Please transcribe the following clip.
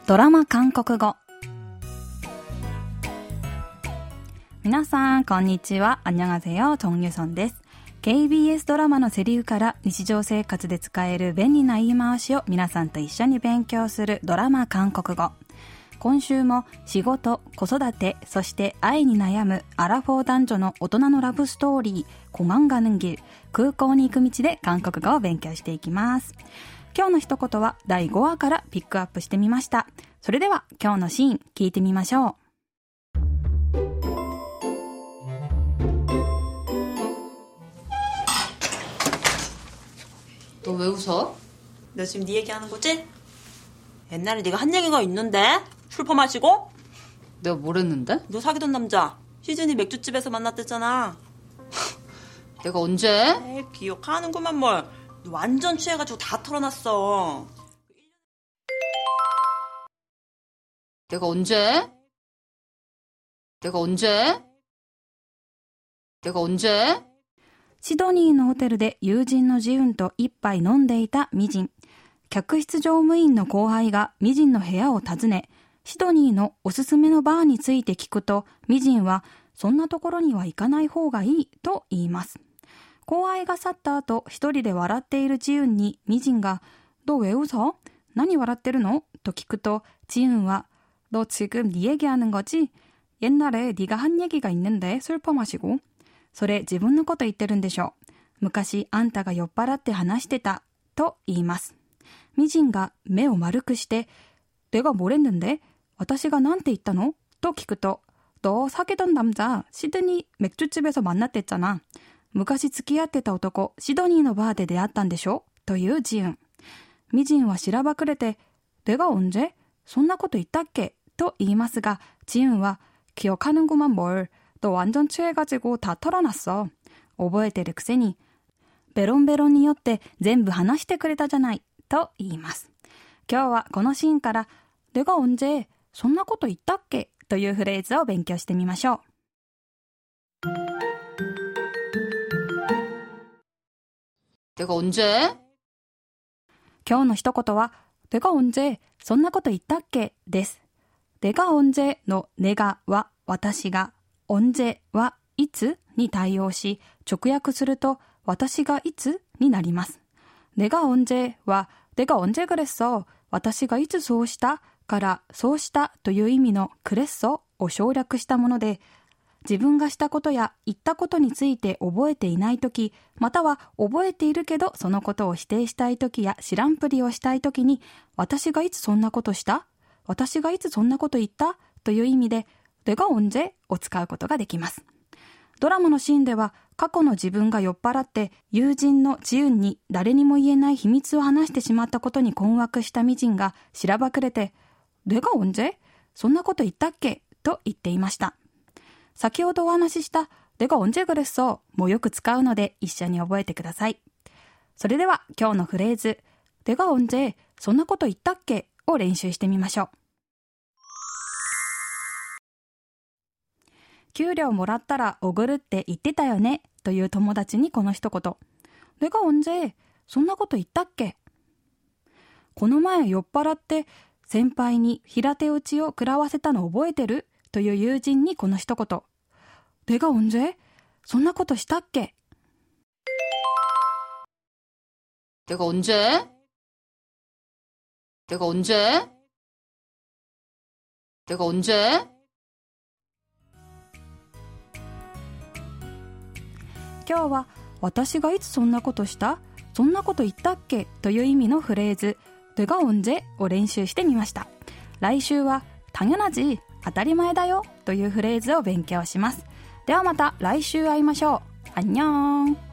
ドラマ韓国語。皆さんこんにちは。안녕하세요。정유선です。KBS ドラマのセリフから日常生活で使える便利な言い回しを皆さんと一緒に勉強するドラマ韓国語。今週も仕事、子育て、そして愛に悩むアラフォー男女の大人のラブストーリー、공항 가는 길、空港に行く道で韓国語を勉強していきます。今日の一言は第5話からピックアップしてみました。それでは今日のシーン聞いてみましょう。 너 왜 웃어? 너 지금 네 얘기하는 거지? 옛날에 네가 한 얘기가 있는데? 술 퍼마시고? 내가 뭘 했는데? 너 사귀던 남자 시즌이 맥주집에서 만났댔잖아. 내가 언제? 에이, 기억하는구만 뭘. 너 완전 취해가지고 다 털어놨어. 내가 언제? 내가 언제? 내가 언제? シドニーのホテルで友人のジウンと一杯飲んでいたミジン。客室乗務員の後輩がミジンの部屋を訪ね、シドニーのおすすめのバーについて聞くと、ミジンはそんなところには行かない方がいいと言います。後輩が去った後、一人で笑っているジウンにミジンが、너 왜 웃어? 何笑ってるのと聞くと、ジウンは、너 지금 네 얘기하는 거지? 옛날에 네가 한 얘기가 있는데 술 퍼마시고。それ自分のこと言ってるんでしょ。昔あんたが酔っ払って話してたと言います。ミジンが目を丸くして、내가 뭘 했는데? 私がなんて言ったのと聞くと、너 사귀던 남자 시드니 맥주집에서 만났댔잖아。昔付き合ってた男シドニーのバーで出会ったんでしょというジウン。ミジンはしらばくれて、내가 언제? そんなこと言ったっけと言いますが、ジウンは기억하는구만 뭘。너 완전 취해가지고 다 털어놨어。覚えてるくせにベロンベロンによって全部話してくれたじゃないと言います。今日はこのシーンから내가 언제そんなこと言ったっけというフレーズを勉強してみましょう。 내가 언제? 今日の一言は내가 언제そんなこと言ったっけです。내가 언제の내가は私が、언제はいつに対応し、直訳すると私がいつになります。내가 언제は내가 언제 그랬어、私がいつそうしたからそうしたという意味の그랬어を省略したもので、自分がしたことや言ったことについて覚えていないとき、または覚えているけどそのことを否定したいときや知らんぷりをしたいときに、私がいつそんなことした?私がいつそんなこと言った?という意味で내가 언제を使うことができます。ドラマのシーンでは過去の自分が酔っ払って友人のジウンに誰にも言えない秘密を話してしまったことに困惑したミジンがしらばくれて、내가 언제? そんなこと言ったっけと言っていました。先ほどお話しした내가 언제 그랬어もよく使うので一緒に覚えてください。それでは今日のフレーズ내가 언제そんなこと言ったっけを練習してみましょう。給料もらったらおごるって言ってたよねという友達にこの一言。내가 언제そんなこと言ったっけ。この前酔っ払って先輩に平手打ちを食らわせたの覚えてるという友人にこの一言。내가 언제そんなことしたっけ。 내가 언제? 내가 언제? 내가 언제? 今日は私がいつそんなことした?そんなこと言ったっけという意味のフレーズ내가 언제を練習してみました。来週は당연하지当たり前だよというフレーズを勉強します。ではまた来週会いましょう。안녕。